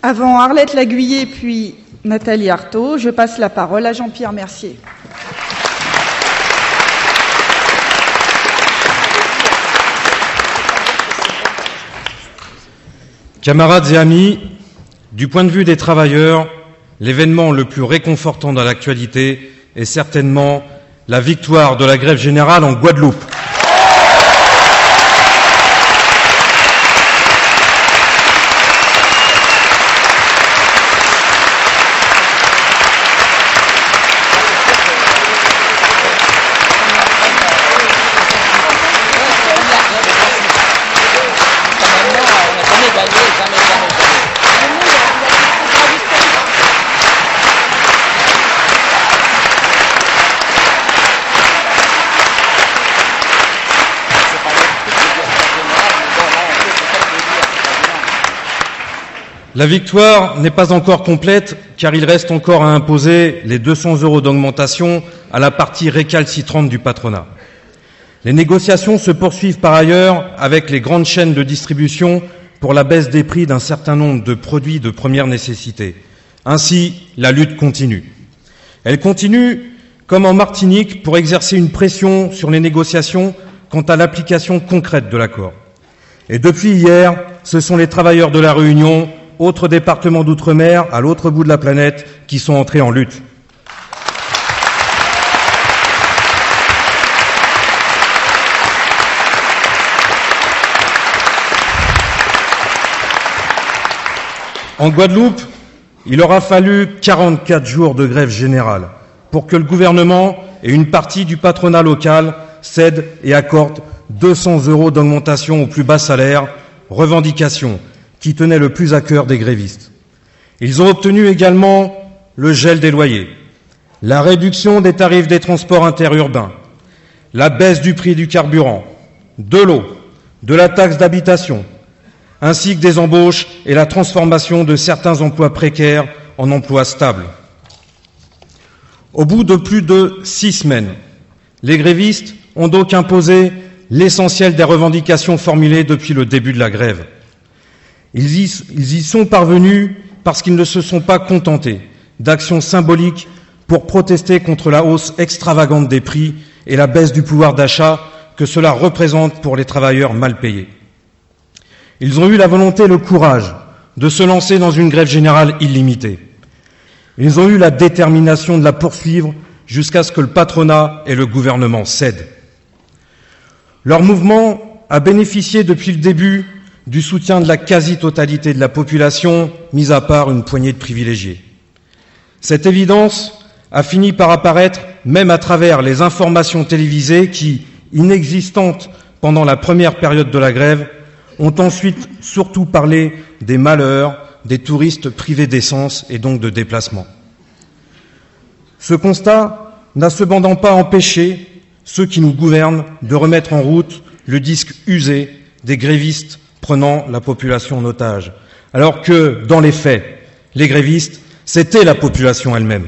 Avant Arlette Laguiller puis Nathalie Arthaud, je passe la parole à Jean-Pierre Mercier. Camarades et amis, du point de vue des travailleurs, l'événement le plus réconfortant dans l'actualité est certainement la victoire de la grève générale en Guadeloupe. La victoire n'est pas encore complète car il reste encore à imposer les 200 € d'augmentation à la partie récalcitrante du patronat. Les négociations se poursuivent par ailleurs avec les grandes chaînes de distribution pour la baisse des prix d'un certain nombre de produits de première nécessité. Ainsi, la lutte continue. Elle continue comme en Martinique pour exercer une pression sur les négociations quant à l'application concrète de l'accord. Et depuis hier, ce sont les travailleurs de la Réunion, autres départements d'outre-mer, à l'autre bout de la planète, qui sont entrés en lutte. En Guadeloupe, il aura fallu 44 jours de grève générale pour que le gouvernement et une partie du patronat local cèdent et accordent 200 € d'augmentation au plus bas salaire, revendication qui tenait le plus à cœur des grévistes. Ils ont obtenu également le gel des loyers, la réduction des tarifs des transports interurbains, la baisse du prix du carburant, de l'eau, de la taxe d'habitation, ainsi que des embauches et la transformation de certains emplois précaires en emplois stables. Au bout de plus de 6 semaines, les grévistes ont donc imposé l'essentiel des revendications formulées depuis le début de la grève. Ils y sont parvenus parce qu'ils ne se sont pas contentés d'actions symboliques pour protester contre la hausse extravagante des prix et la baisse du pouvoir d'achat que cela représente pour les travailleurs mal payés. Ils ont eu la volonté et le courage de se lancer dans une grève générale illimitée. Ils ont eu la détermination de la poursuivre jusqu'à ce que le patronat et le gouvernement cèdent. Leur mouvement a bénéficié depuis le début du soutien de la quasi-totalité de la population, mis à part une poignée de privilégiés. Cette évidence a fini par apparaître même à travers les informations télévisées qui, inexistantes pendant la première période de la grève, ont ensuite surtout parlé des malheurs des touristes privés d'essence et donc de déplacement. Ce constat n'a cependant pas empêché ceux qui nous gouvernent de remettre en route le disque usé des grévistes prenant la population en otage, alors que, dans les faits, les grévistes, c'était la population elle-même.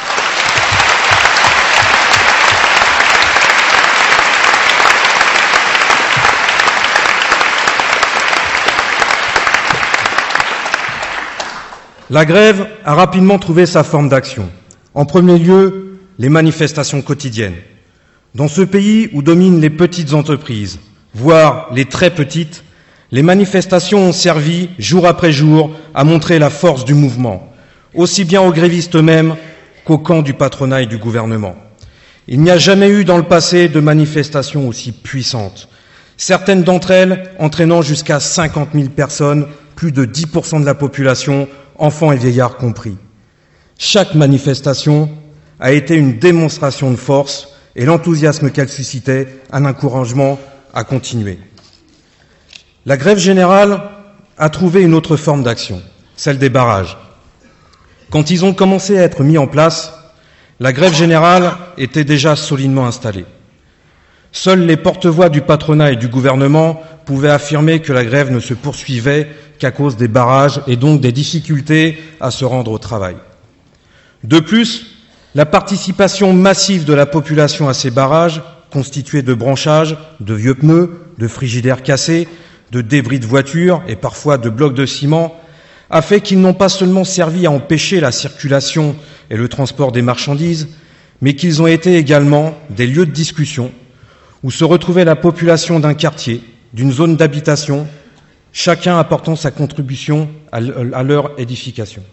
La grève a rapidement trouvé sa forme d'action. En premier lieu, les manifestations quotidiennes. Dans ce pays où dominent les petites entreprises, voire les très petites, les manifestations ont servi, jour après jour, à montrer la force du mouvement, aussi bien aux grévistes eux-mêmes qu'au camp du patronat et du gouvernement. Il n'y a jamais eu dans le passé de manifestations aussi puissantes, certaines d'entre elles entraînant jusqu'à 50 000 personnes, plus de 10% de la population, enfants et vieillards compris. Chaque manifestation a été une démonstration de force et l'enthousiasme qu'elle suscitait, un encouragement à continuer. La grève générale a trouvé une autre forme d'action, celle des barrages. Quand ils ont commencé à être mis en place, la grève générale était déjà solidement installée. Seuls les porte-voix du patronat et du gouvernement pouvaient affirmer que la grève ne se poursuivait qu'à cause des barrages et donc des difficultés à se rendre au travail. De plus, la participation massive de la population à ces barrages, constitués de branchages, de vieux pneus, de frigidaires cassés, de débris de voitures et parfois de blocs de ciment, a fait qu'ils n'ont pas seulement servi à empêcher la circulation et le transport des marchandises, mais qu'ils ont été également des lieux de discussion où se retrouvait la population d'un quartier, d'une zone d'habitation, chacun apportant sa contribution à leur édification.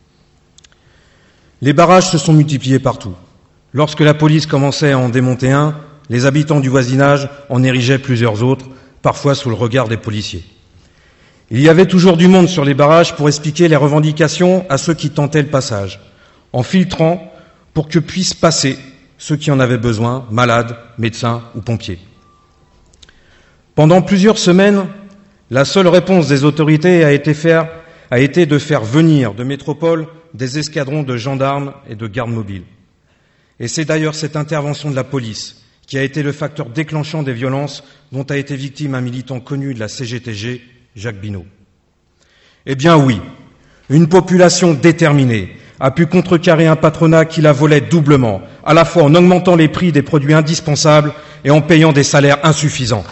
Les barrages se sont multipliés partout. Lorsque la police commençait à en démonter un, les habitants du voisinage en érigeaient plusieurs autres, parfois sous le regard des policiers. Il y avait toujours du monde sur les barrages pour expliquer les revendications à ceux qui tentaient le passage, en filtrant pour que puissent passer ceux qui en avaient besoin, malades, médecins ou pompiers. Pendant plusieurs semaines, la seule réponse des autorités a été de faire venir de métropole des escadrons de gendarmes et de gardes mobiles. Et c'est d'ailleurs cette intervention de la police qui a été le facteur déclenchant des violences dont a été victime un militant connu de la CGTG, Jacques Binot. Eh bien oui, une population déterminée a pu contrecarrer un patronat qui la volait doublement, à la fois en augmentant les prix des produits indispensables et en payant des salaires insuffisants.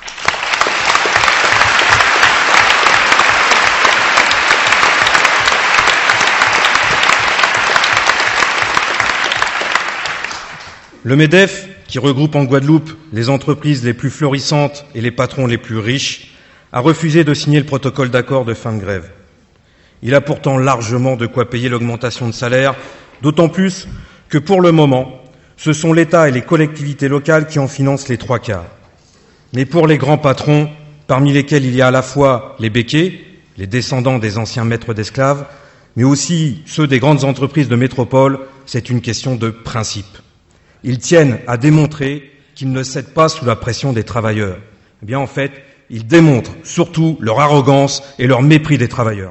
Le MEDEF, qui regroupe en Guadeloupe les entreprises les plus florissantes et les patrons les plus riches, a refusé de signer le protocole d'accord de fin de grève. Il a pourtant largement de quoi payer l'augmentation de salaire, d'autant plus que pour le moment, ce sont l'État et les collectivités locales qui en financent les 3/4. Mais pour les grands patrons, parmi lesquels il y a à la fois les béquets, les descendants des anciens maîtres d'esclaves, mais aussi ceux des grandes entreprises de métropole, c'est une question de principe. Ils tiennent à démontrer qu'ils ne cèdent pas sous la pression des travailleurs. Eh bien, en fait, ils démontrent surtout leur arrogance et leur mépris des travailleurs.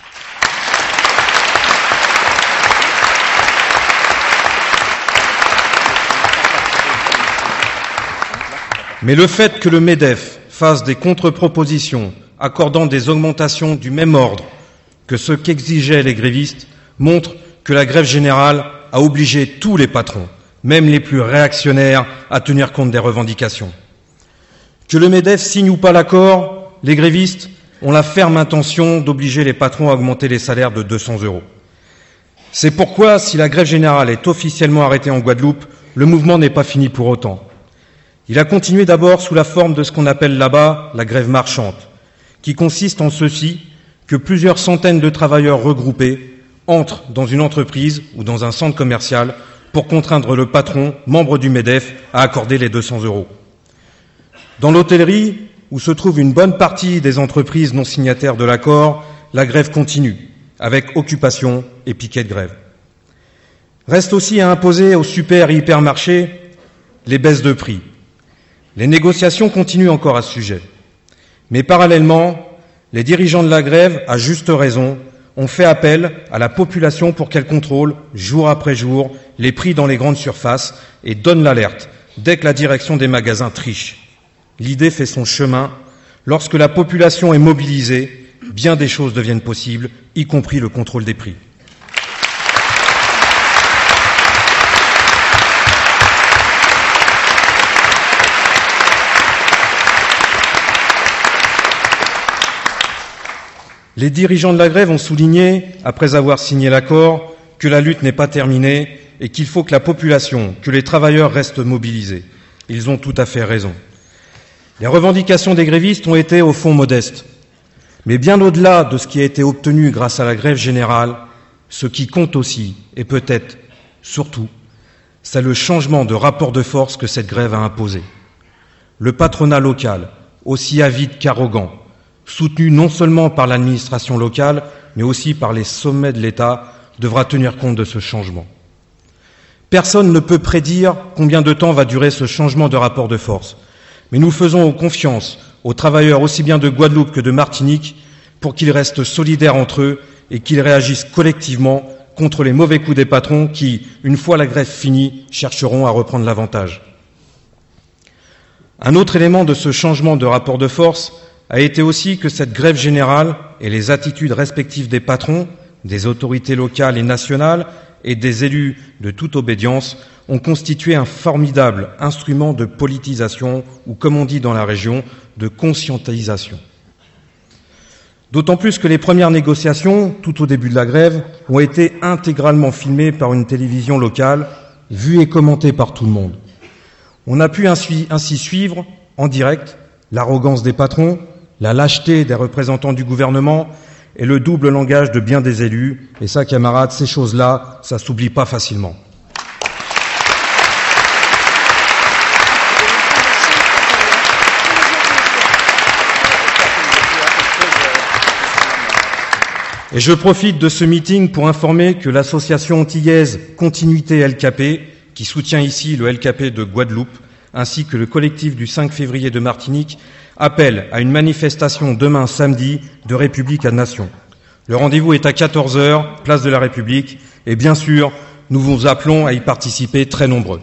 Mais le fait que le MEDEF fasse des contre-propositions accordant des augmentations du même ordre que ce qu'exigeaient les grévistes montre que la grève générale a obligé tous les patrons, même les plus réactionnaires, à tenir compte des revendications. Que le MEDEF signe ou pas l'accord, les grévistes ont la ferme intention d'obliger les patrons à augmenter les salaires de 200 €. C'est pourquoi, si la grève générale est officiellement arrêtée en Guadeloupe, le mouvement n'est pas fini pour autant. Il a continué d'abord sous la forme de ce qu'on appelle là-bas la grève marchande, qui consiste en ceci que plusieurs centaines de travailleurs regroupés entrent dans une entreprise ou dans un centre commercial pour contraindre le patron, membre du MEDEF, à accorder les 200 €. Dans l'hôtellerie, où se trouve une bonne partie des entreprises non signataires de l'accord, la grève continue, avec occupation et piquet de grève. Reste aussi à imposer aux super et hypermarchés les baisses de prix. Les négociations continuent encore à ce sujet. Mais parallèlement, les dirigeants de la grève, à juste raison, ont fait appel à la population pour qu'elle contrôle, jour après jour, les prix dans les grandes surfaces et donne l'alerte dès que la direction des magasins triche. L'idée fait son chemin. Lorsque la population est mobilisée, bien des choses deviennent possibles, y compris le contrôle des prix. Les dirigeants de la grève ont souligné, après avoir signé l'accord, que la lutte n'est pas terminée et qu'il faut que la population, que les travailleurs restent mobilisés. Ils ont tout à fait raison. Les revendications des grévistes ont été au fond modestes. Mais bien au-delà de ce qui a été obtenu grâce à la grève générale, ce qui compte aussi, et peut-être surtout, c'est le changement de rapport de force que cette grève a imposé. Le patronat local, aussi avide qu'arrogant, soutenu non seulement par l'administration locale, mais aussi par les sommets de l'État, devra tenir compte de ce changement. Personne ne peut prédire combien de temps va durer ce changement de rapport de force, mais nous faisons confiance aux travailleurs aussi bien de Guadeloupe que de Martinique pour qu'ils restent solidaires entre eux et qu'ils réagissent collectivement contre les mauvais coups des patrons qui, une fois la grève finie, chercheront à reprendre l'avantage. Un autre élément de ce changement de rapport de force a été aussi que cette grève générale et les attitudes respectives des patrons, des autorités locales et nationales et des élus de toute obédience ont constitué un formidable instrument de politisation ou, comme on dit dans la région, de conscientisation. D'autant plus que les premières négociations, tout au début de la grève, ont été intégralement filmées par une télévision locale, vue et commentée par tout le monde. On a pu ainsi suivre, en direct, l'arrogance des patrons, la lâcheté des représentants du gouvernement et le double langage de bien des élus. Et ça, camarades, ces choses-là, ça s'oublie pas facilement. Et je profite de ce meeting pour informer que l'association antillaise Continuité LKP, qui soutient ici le LKP de Guadeloupe, ainsi que le collectif du 5 février de Martinique, appelle à une manifestation demain samedi de République à Nation. Le rendez-vous est à 14h, place de la République, et bien sûr, nous vous appelons à y participer très nombreux.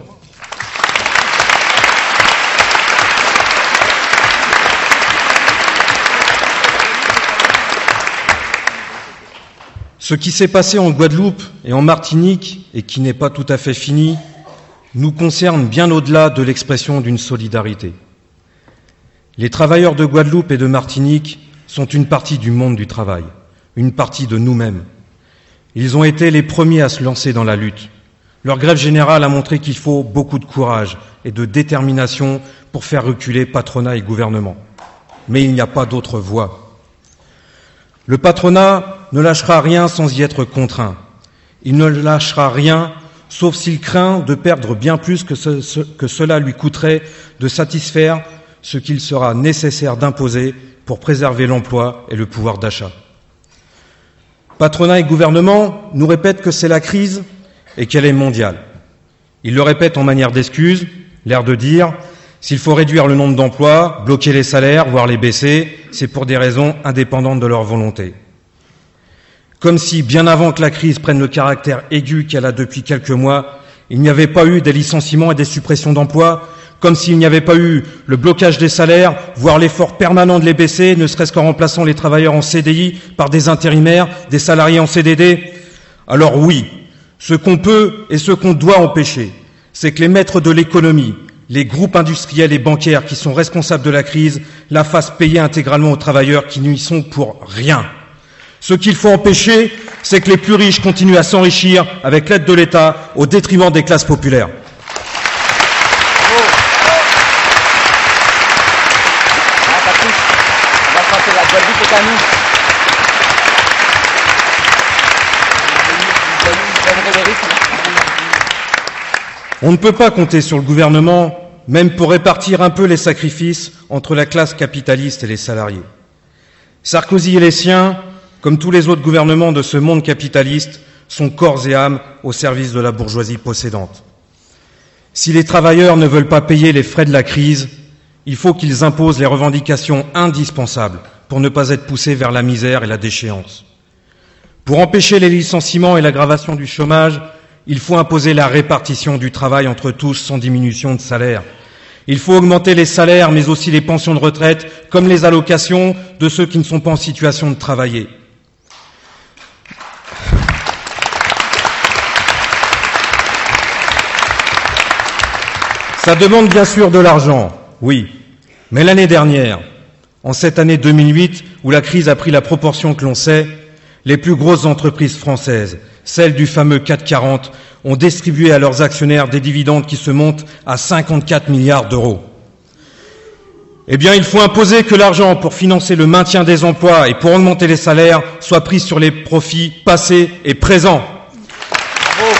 Ce qui s'est passé en Guadeloupe et en Martinique, et qui n'est pas tout à fait fini, nous concerne bien au-delà de l'expression d'une solidarité. Les travailleurs de Guadeloupe et de Martinique sont une partie du monde du travail, une partie de nous-mêmes. Ils ont été les premiers à se lancer dans la lutte. Leur grève générale a montré qu'il faut beaucoup de courage et de détermination pour faire reculer patronat et gouvernement. Mais il n'y a pas d'autre voie. Le patronat ne lâchera rien sans y être contraint. Il ne lâchera rien, sauf s'il craint de perdre bien plus que cela lui coûterait de satisfaire ce qu'il sera nécessaire d'imposer pour préserver l'emploi et le pouvoir d'achat. Patronat et gouvernement nous répètent que c'est la crise et qu'elle est mondiale. Ils le répètent en manière d'excuse, l'air de dire s'il faut réduire le nombre d'emplois, bloquer les salaires, voire les baisser, c'est pour des raisons indépendantes de leur volonté. Comme si, bien avant que la crise prenne le caractère aigu qu'elle a depuis quelques mois, il n'y avait pas eu des licenciements et des suppressions d'emplois, comme s'il n'y avait pas eu le blocage des salaires, voire l'effort permanent de les baisser, ne serait-ce qu'en remplaçant les travailleurs en CDI par des intérimaires, des salariés en CDD. Alors oui, ce qu'on peut et ce qu'on doit empêcher, c'est que les maîtres de l'économie, les groupes industriels et bancaires qui sont responsables de la crise, la fassent payer intégralement aux travailleurs qui n'y sont pour rien. Ce qu'il faut empêcher, c'est que les plus riches continuent à s'enrichir avec l'aide de l'État au détriment des classes populaires. On ne peut pas compter sur le gouvernement, même pour répartir un peu les sacrifices entre la classe capitaliste et les salariés. Sarkozy et les siens, comme tous les autres gouvernements de ce monde capitaliste, sont corps et âme au service de la bourgeoisie possédante. Si les travailleurs ne veulent pas payer les frais de la crise, il faut qu'ils imposent les revendications indispensables pour ne pas être poussés vers la misère et la déchéance. Pour empêcher les licenciements et l'aggravation du chômage, il faut imposer la répartition du travail entre tous sans diminution de salaire. Il faut augmenter les salaires, mais aussi les pensions de retraite, comme les allocations de ceux qui ne sont pas en situation de travailler. Ça demande bien sûr de l'argent, oui. Mais l'année dernière, en cette année 2008, où la crise a pris la proportion que l'on sait, les plus grosses entreprises françaises, celles du fameux CAC 40, ont distribué à leurs actionnaires des dividendes qui se montent à 54 milliards d'euros. Eh bien, il faut imposer que l'argent pour financer le maintien des emplois et pour augmenter les salaires soit pris sur les profits passés et présents. Bravo.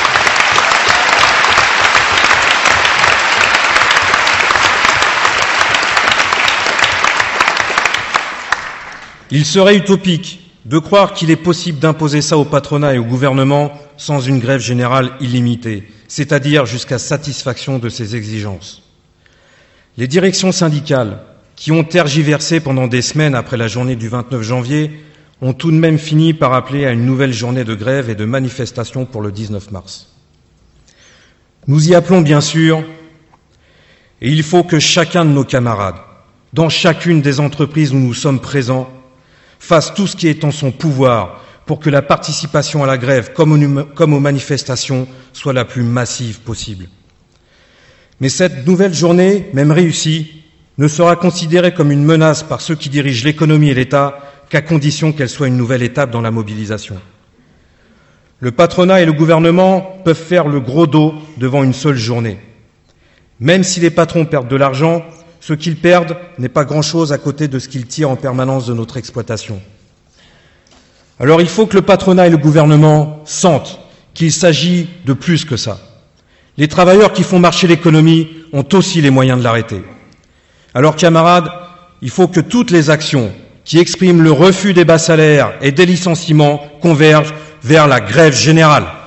Il serait utopique de croire qu'il est possible d'imposer ça au patronat et au gouvernement sans une grève générale illimitée, c'est-à-dire jusqu'à satisfaction de ses exigences. Les directions syndicales, qui ont tergiversé pendant des semaines après la journée du 29 janvier, ont tout de même fini par appeler à une nouvelle journée de grève et de manifestation pour le 19 mars. Nous y appelons bien sûr, et il faut que chacun de nos camarades, dans chacune des entreprises où nous sommes présents, fasse tout ce qui est en son pouvoir pour que la participation à la grève comme aux manifestations soit la plus massive possible. Mais cette nouvelle journée, même réussie, ne sera considérée comme une menace par ceux qui dirigent l'économie et l'État qu'à condition qu'elle soit une nouvelle étape dans la mobilisation. Le patronat et le gouvernement peuvent faire le gros dos devant une seule journée. Même si les patrons perdent de l'argent, ce qu'ils perdent n'est pas grand-chose à côté de ce qu'ils tirent en permanence de notre exploitation. Alors il faut que le patronat et le gouvernement sentent qu'il s'agit de plus que ça. Les travailleurs qui font marcher l'économie ont aussi les moyens de l'arrêter. Alors camarades, il faut que toutes les actions qui expriment le refus des bas salaires et des licenciements convergent vers la grève générale.